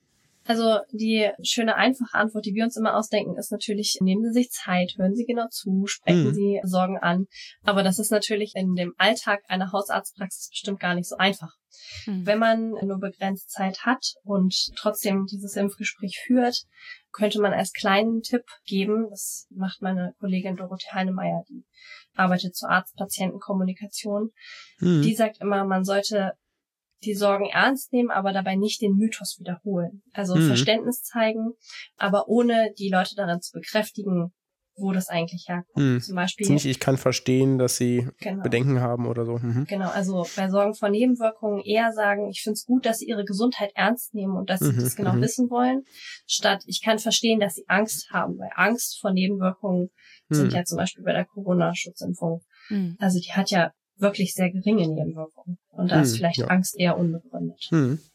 Also die schöne, einfache Antwort, die wir uns immer ausdenken, ist natürlich, nehmen Sie sich Zeit, hören Sie genau zu, sprechen Sie Sorgen an. Aber das ist natürlich in dem Alltag einer Hausarztpraxis bestimmt gar nicht so einfach. Wenn man nur begrenzt Zeit hat und trotzdem dieses Impfgespräch führt, könnte man als kleinen Tipp geben, das macht meine Kollegin Dorothee Heinemeier, die arbeitet zur Arzt-Patienten-Kommunikation. Die sagt immer, man sollte die Sorgen ernst nehmen, aber dabei nicht den Mythos wiederholen. Also Verständnis zeigen, aber ohne die Leute daran zu bekräftigen, wo das eigentlich herkommt. Zum Beispiel. Nicht, ich kann verstehen, dass sie Bedenken haben oder so. Genau, also bei Sorgen vor Nebenwirkungen eher sagen, ich finde es gut, dass sie ihre Gesundheit ernst nehmen und dass sie das genau wissen wollen, statt ich kann verstehen, dass sie Angst haben, weil Angst vor Nebenwirkungen sind ja zum Beispiel bei der Corona-Schutzimpfung. Also die hat ja wirklich sehr geringe Nebenwirkungen. Und da ist vielleicht Angst eher unbegründet.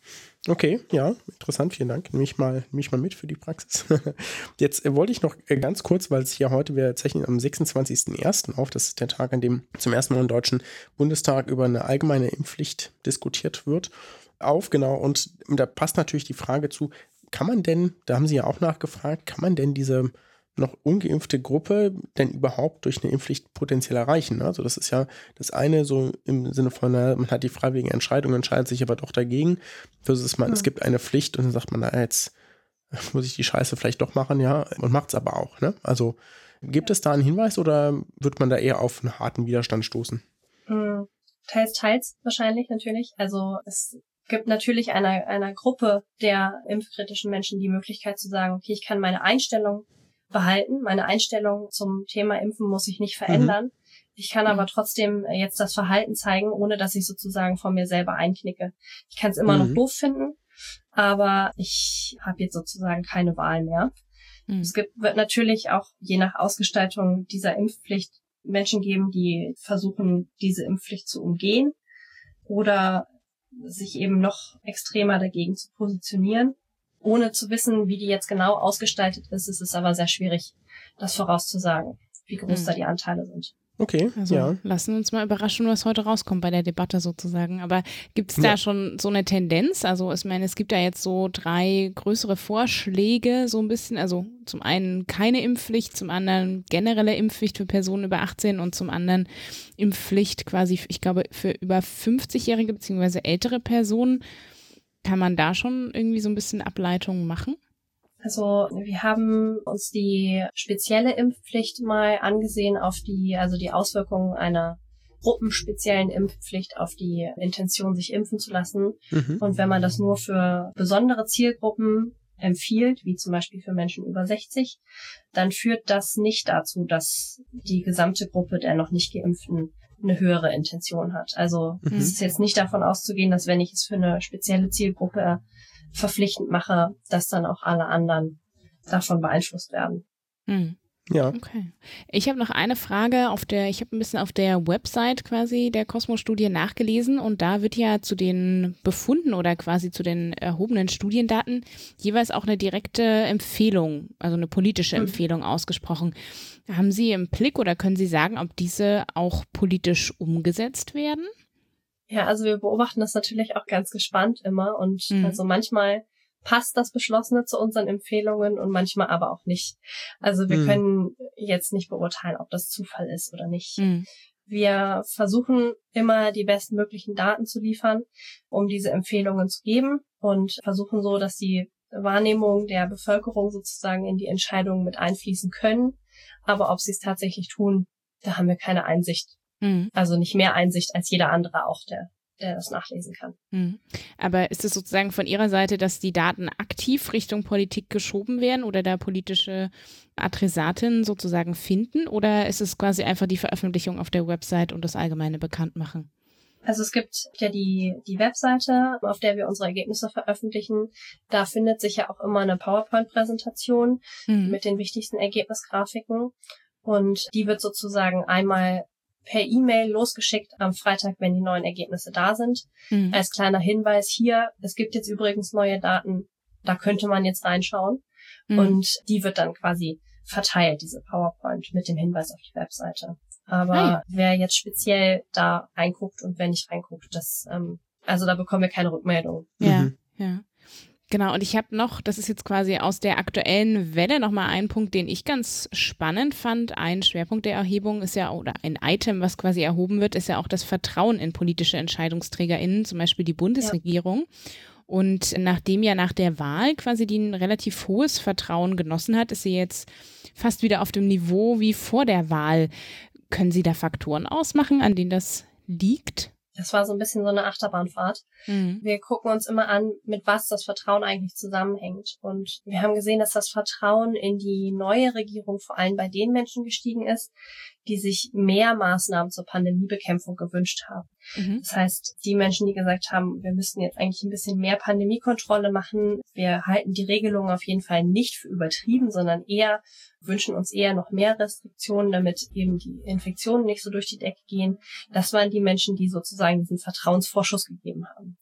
Okay, ja, interessant, vielen Dank. Nehme ich mal mit für die Praxis. Jetzt wollte ich noch ganz kurz, weil es hier heute, wir zeichnen am 26.01. auf, das ist der Tag, an dem zum ersten Mal im Deutschen Bundestag über eine allgemeine Impfpflicht diskutiert wird, genau, und da passt natürlich die Frage zu, kann man denn, da haben Sie ja auch nachgefragt, kann man denn diese noch ungeimpfte Gruppe denn überhaupt durch eine Impfpflicht potenziell erreichen? Also das ist ja das eine so im Sinne von, man hat die freiwillige Entscheidung, entscheidet sich aber doch dagegen, versus es gibt eine Pflicht und dann sagt man, jetzt muss ich die Scheiße vielleicht doch machen, ja, und macht es aber auch, ne? Also gibt es da einen Hinweis oder wird man da eher auf einen harten Widerstand stoßen? Teils wahrscheinlich natürlich. Also es gibt natürlich einer Gruppe der impfkritischen Menschen die Möglichkeit zu sagen, okay, ich kann meine Einstellung behalten. Meine Einstellung zum Thema Impfen muss sich nicht verändern. Ich kann aber trotzdem jetzt das Verhalten zeigen, ohne dass ich sozusagen von mir selber einknicke. Ich kann es immer noch doof finden, aber ich habe jetzt sozusagen keine Wahl mehr. Es wird natürlich auch je nach Ausgestaltung dieser Impfpflicht Menschen geben, die versuchen, diese Impfpflicht zu umgehen oder sich eben noch extremer dagegen zu positionieren. Ohne zu wissen, wie die jetzt genau ausgestaltet ist, ist es aber sehr schwierig, das vorauszusagen, wie groß da die Anteile sind. Okay, Also ja. lassen wir uns mal überraschen, was heute rauskommt bei der Debatte sozusagen. Aber gibt es da schon so eine Tendenz? Also ich meine, es gibt ja jetzt so 3 größere Vorschläge so ein bisschen. Also zum einen keine Impfpflicht, zum anderen generelle Impfpflicht für Personen über 18 und zum anderen Impfpflicht quasi, ich glaube, für über 50-Jährige bzw. ältere Personen. Kann man da schon irgendwie so ein bisschen Ableitungen machen? Also wir haben uns die spezielle Impfpflicht mal angesehen auf die Auswirkungen einer gruppenspeziellen Impfpflicht auf die Intention, sich impfen zu lassen. Und wenn man das nur für besondere Zielgruppen empfiehlt, wie zum Beispiel für Menschen über 60, dann führt das nicht dazu, dass die gesamte Gruppe der noch nicht Geimpften eine höhere Intention hat. Also es ist jetzt nicht davon auszugehen, dass wenn ich es für eine spezielle Zielgruppe verpflichtend mache, dass dann auch alle anderen davon beeinflusst werden. Ja. Okay. Ich habe noch eine Frage ich habe ein bisschen auf der Website quasi der Cosmo-Studie nachgelesen und da wird ja zu den Befunden oder quasi zu den erhobenen Studiendaten jeweils auch eine direkte Empfehlung, also eine politische Empfehlung ausgesprochen. Haben Sie im Blick oder können Sie sagen, ob diese auch politisch umgesetzt werden? Ja, also wir beobachten das natürlich auch ganz gespannt immer und also manchmal passt das Beschlossene zu unseren Empfehlungen und manchmal aber auch nicht. Also wir können jetzt nicht beurteilen, ob das Zufall ist oder nicht. Wir versuchen immer die bestmöglichen Daten zu liefern, um diese Empfehlungen zu geben und versuchen so, dass die Wahrnehmung der Bevölkerung sozusagen in die Entscheidungen mit einfließen können. Aber ob sie es tatsächlich tun, da haben wir keine Einsicht. Also nicht mehr Einsicht als jeder andere auch, der das nachlesen kann. Aber ist es sozusagen von Ihrer Seite, dass die Daten aktiv Richtung Politik geschoben werden oder da politische Adressaten sozusagen finden? Oder ist es quasi einfach die Veröffentlichung auf der Website und das allgemeine Bekanntmachen? Also es gibt ja die Webseite, auf der wir unsere Ergebnisse veröffentlichen. Da findet sich ja auch immer eine PowerPoint-Präsentation mit den wichtigsten Ergebnisgrafiken. Und die wird sozusagen einmal per E-Mail losgeschickt am Freitag, wenn die neuen Ergebnisse da sind. Als kleiner Hinweis hier, es gibt jetzt übrigens neue Daten, da könnte man jetzt reinschauen. Und die wird dann quasi verteilt, diese PowerPoint, mit dem Hinweis auf die Webseite. Aber wer jetzt speziell da reinguckt und wer nicht reinguckt, also da bekommen wir keine Rückmeldung. Ja. Genau, und ich habe noch, das ist jetzt quasi aus der aktuellen Welle nochmal ein Punkt, den ich ganz spannend fand. Ein Schwerpunkt der Erhebung ist ja, oder ein Item, was quasi erhoben wird, ist ja auch das Vertrauen in politische EntscheidungsträgerInnen, zum Beispiel die Bundesregierung. Ja. Und nachdem ja nach der Wahl quasi die ein relativ hohes Vertrauen genossen hat, ist sie jetzt fast wieder auf dem Niveau wie vor der Wahl. Können Sie da Faktoren ausmachen, an denen das liegt? Das war so ein bisschen so eine Achterbahnfahrt. Wir gucken uns immer an, mit was das Vertrauen eigentlich zusammenhängt. Und wir haben gesehen, dass das Vertrauen in die neue Regierung vor allem bei den Menschen gestiegen ist, die sich mehr Maßnahmen zur Pandemiebekämpfung gewünscht haben. Das heißt, die Menschen, die gesagt haben, wir müssten jetzt eigentlich ein bisschen mehr Pandemiekontrolle machen, wir halten die Regelungen auf jeden Fall nicht für übertrieben, sondern wünschen uns eher noch mehr Restriktionen, damit eben die Infektionen nicht so durch die Decke gehen. Das waren die Menschen, die sozusagen diesen Vertrauensvorschuss gegeben haben.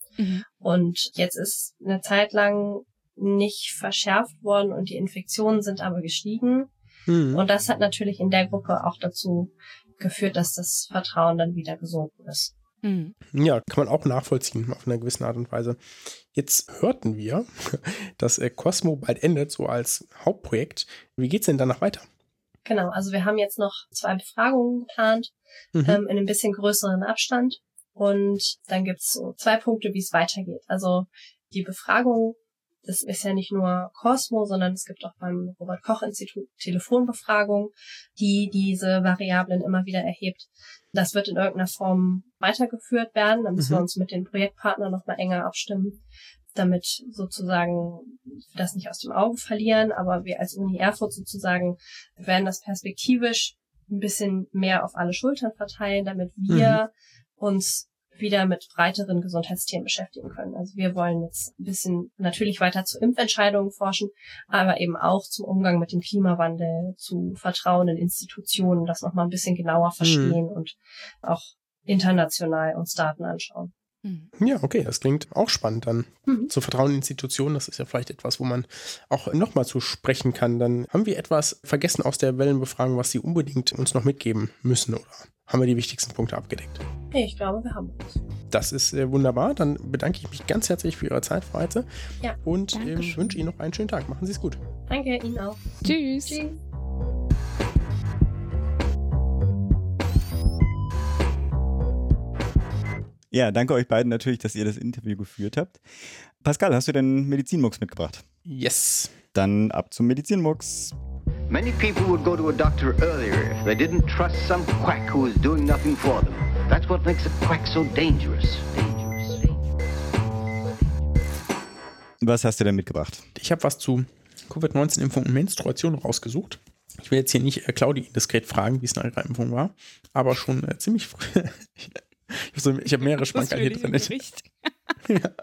Und jetzt ist eine Zeit lang nicht verschärft worden und die Infektionen sind aber gestiegen. Und das hat natürlich in der Gruppe auch dazu geführt, dass das Vertrauen dann wieder gesunken ist. Ja, kann man auch nachvollziehen auf einer gewissen Art und Weise. Jetzt hörten wir, dass Cosmo bald endet, so als Hauptprojekt. Wie geht's denn danach weiter? Genau, also wir haben jetzt noch 2 Befragungen geplant, in einem bisschen größeren Abstand. Und dann gibt's so 2 Punkte, wie es weitergeht. Also die Befragung, das ist ja nicht nur Cosmo, sondern es gibt auch beim Robert-Koch-Institut Telefonbefragungen, die diese Variablen immer wieder erhebt. Das wird in irgendeiner Form weitergeführt werden. Da müssen wir uns mit den Projektpartnern noch mal enger abstimmen, damit sozusagen das nicht aus dem Auge verlieren. Aber wir als Uni Erfurt sozusagen werden das perspektivisch ein bisschen mehr auf alle Schultern verteilen, damit wir uns wieder mit breiteren Gesundheitsthemen beschäftigen können. Also wir wollen jetzt ein bisschen natürlich weiter zu Impfentscheidungen forschen, aber eben auch zum Umgang mit dem Klimawandel, zu Vertrauen in Institutionen, das nochmal ein bisschen genauer verstehen und auch international uns Daten anschauen. Ja, okay, das klingt auch spannend dann. Zu Vertrauen in Institutionen, das ist ja vielleicht etwas, wo man auch nochmal zu sprechen kann. Dann haben wir etwas vergessen aus der Wellenbefragung, was Sie unbedingt uns noch mitgeben müssen, oder haben wir die wichtigsten Punkte abgedeckt? Nee, ich glaube, wir haben es. Das ist wunderbar. Dann bedanke ich mich ganz herzlich für Ihre Zeit, Frau Heitze. Ja, und Dankeschön. wünsche Ihnen noch einen schönen Tag. Machen Sie es gut. Danke, Ihnen auch. Tschüss. Tschüss. Ja, danke euch beiden natürlich, dass ihr das Interview geführt habt. Pascal, hast du denn Medizinmucks mitgebracht? Yes. Dann ab zum Medizinmucks. Many people would go to a doctor earlier if they didn't trust some quack who is doing nothing for them. That's what makes a quack so dangerous. Was hast du denn mitgebracht? Ich habe was zu Covid-19-Impfung und Menstruation rausgesucht. Ich will jetzt hier nicht Claudi indiskret fragen, wie es nach ihrer Impfung war, aber schon ziemlich früh. Ich habe mehrere Schmankerl hier drin. Ja.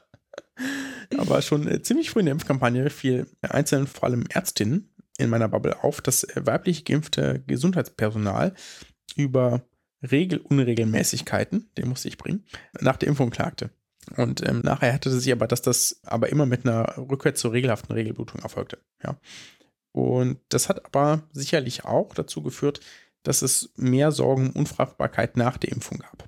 Aber schon ziemlich früh in der Impfkampagne fiel einzelnen, vor allem Ärztinnen in meiner Bubble auf, dass weiblich geimpfte Gesundheitspersonal über Unregelmäßigkeiten, den musste ich bringen, nach der Impfung klagte. Und nachher hatte sie sich aber, dass das aber immer mit einer Rückkehr zur regelhaften Regelblutung erfolgte. Ja. Und das hat aber sicherlich auch dazu geführt, dass es mehr Sorgen um Unfruchtbarkeit nach der Impfung gab.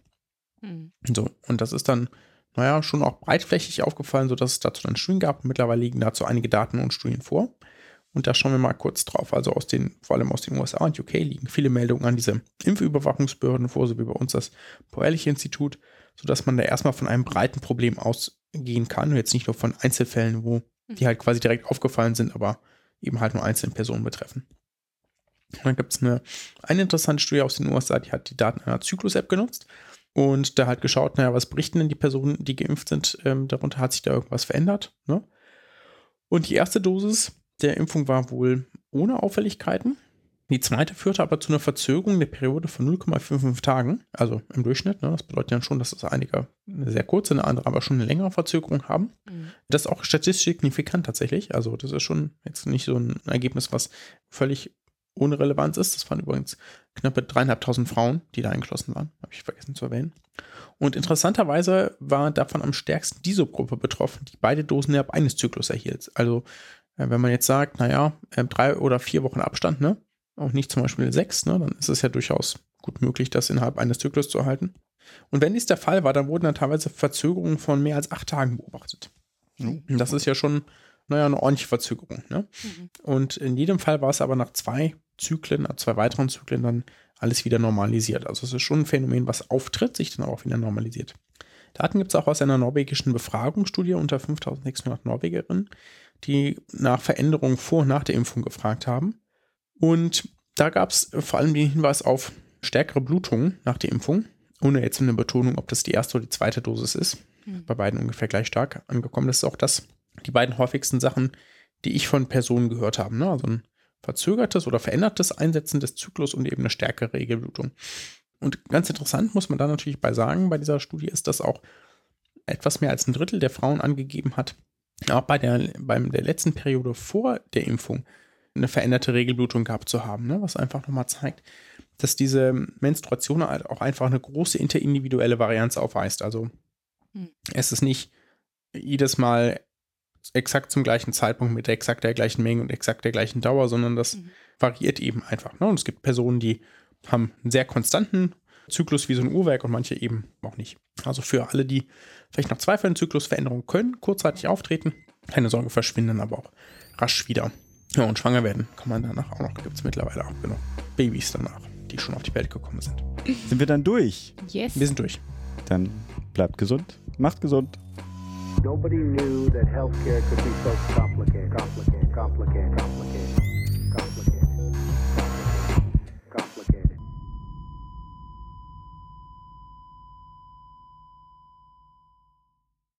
So, und das ist dann, schon auch breitflächig aufgefallen, sodass es dazu dann Studien gab. Mittlerweile liegen dazu einige Daten und Studien vor. Und da schauen wir mal kurz drauf. Also vor allem aus den USA und UK liegen viele Meldungen an diese Impfüberwachungsbehörden vor, so wie bei uns das Paul-Ehrlich-Institut, sodass man da erstmal von einem breiten Problem ausgehen kann und jetzt nicht nur von Einzelfällen, wo die halt quasi direkt aufgefallen sind, aber eben halt nur einzelne Personen betreffen. Und dann gibt es eine interessante Studie aus den USA, die hat die Daten einer Zyklus-App genutzt und da halt geschaut, was berichten denn die Personen, die geimpft sind, darunter hat sich da irgendwas verändert. Ne? Und die erste Dosis der Impfung war wohl ohne Auffälligkeiten. Die zweite führte aber zu einer Verzögerung der Periode von 0,55 Tagen, also im Durchschnitt. Ne? Das bedeutet dann schon, dass das einige eine sehr kurze, eine andere aber schon eine längere Verzögerung haben. Das ist auch statistisch signifikant tatsächlich. Also das ist schon jetzt nicht so ein Ergebnis, was völlig ohne Relevanz ist. Das waren übrigens knappe 3.500 Frauen, die da eingeschlossen waren. Habe ich vergessen zu erwähnen. Und interessanterweise war davon am stärksten die Subgruppe betroffen, die beide Dosen innerhalb eines Zyklus erhielt. Also wenn man jetzt sagt, 3 oder 4 Wochen Abstand, ne? Auch nicht zum Beispiel 6, ne? Dann ist es ja durchaus gut möglich, das innerhalb eines Zyklus zu erhalten. Und wenn dies der Fall war, dann wurden dann teilweise Verzögerungen von mehr als 8 Tagen beobachtet. Und das ist ja schon, eine ordentliche Verzögerung. Ne? Und in jedem Fall war es aber nach 2 Zyklen, nach 2 weiteren Zyklen dann alles wieder normalisiert. Also es ist schon ein Phänomen, was auftritt, sich dann auch wieder normalisiert. Daten gibt es auch aus einer norwegischen Befragungsstudie unter 5.600 Norwegerinnen, die nach Veränderungen vor und nach der Impfung gefragt haben. Und da gab es vor allem den Hinweis auf stärkere Blutungen nach der Impfung, ohne jetzt eine Betonung, ob das die erste oder die zweite Dosis ist. Bei beiden ungefähr gleich stark angekommen. Das ist auch die beiden häufigsten Sachen, die ich von Personen gehört habe. Ne? Also ein verzögertes oder verändertes Einsetzen des Zyklus und eben eine stärkere Regelblutung. Und ganz interessant muss man da natürlich bei sagen, bei dieser Studie ist, dass auch etwas mehr als ein Drittel der Frauen angegeben hat, auch bei der letzten Periode vor der Impfung eine veränderte Regelblutung gehabt zu haben, ne? Was einfach nochmal zeigt, dass diese Menstruation halt auch einfach eine große interindividuelle Varianz aufweist. Also es ist nicht jedes Mal exakt zum gleichen Zeitpunkt mit exakt der gleichen Menge und exakt der gleichen Dauer, sondern das variiert eben einfach. Ne? Und es gibt Personen, die haben einen sehr konstanten Zyklus wie so ein Uhrwerk und manche eben auch nicht. Also für alle, die vielleicht nach Zweifeln Zyklusveränderungen können, kurzzeitig auftreten, keine Sorge, verschwinden aber auch rasch wieder. Ja, und schwanger werden kann man danach auch noch. Gibt es mittlerweile auch genug Babys danach, die schon auf die Welt gekommen sind. Sind wir dann durch? Yes. Wir sind durch. Dann bleibt gesund, macht gesund. Nobody knew that healthcare could be so complicated. Complicated.